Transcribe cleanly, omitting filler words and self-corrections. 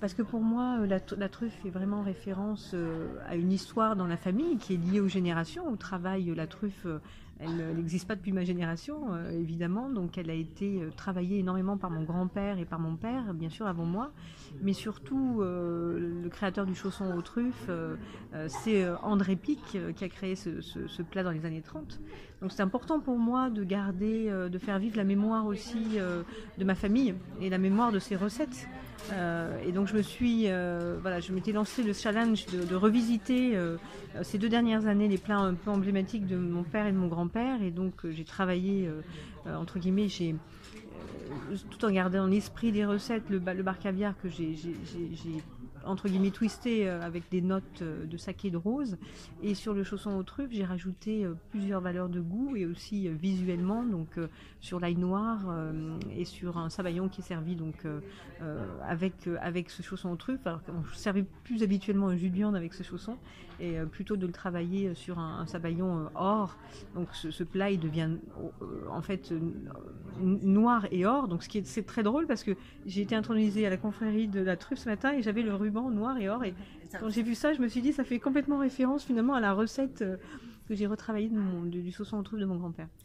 Parce que pour moi, la truffe fait vraiment référence à une histoire dans la famille qui est liée aux générations. Au travail, la truffe, elle n'existe pas depuis ma génération, évidemment. Donc elle a été travaillée énormément par mon grand-père et par mon père, bien sûr, avant moi. Mais surtout, le créateur du chausson aux truffes, c'est André Pic qui a créé ce plat dans les années 30. Donc c'est important pour moi de garder, de faire vivre la mémoire aussi de ma famille et la mémoire de ses recettes. Et donc je m'étais lancé le challenge de revisiter ces 2 dernières années les plats un peu emblématiques de mon père et de mon grand-père. Et donc j'ai travaillé entre guillemets, tout en gardant l'esprit des recettes, le bar caviar que j'ai entre guillemets twisté avec des notes de saké de rose. Et sur le chausson aux truffes, j'ai rajouté plusieurs valeurs de goût et aussi visuellement, donc sur l'ail noir et sur un sabayon qui est servi donc avec ce chausson aux truffes. Alors qu'on servait plus habituellement un jus de viande avec ce chausson et plutôt de le travailler sur un sabayon or. Donc ce plat il devient en fait noir et or. Donc c'est très drôle parce que j'ai été intronisée à la confrérie de la truffe ce matin et j'avais le ruban noir et or. Et quand j'ai vu ça, je me suis dit ça fait complètement référence finalement à la recette que j'ai retravaillée du chausson aux truffes de mon grand-père.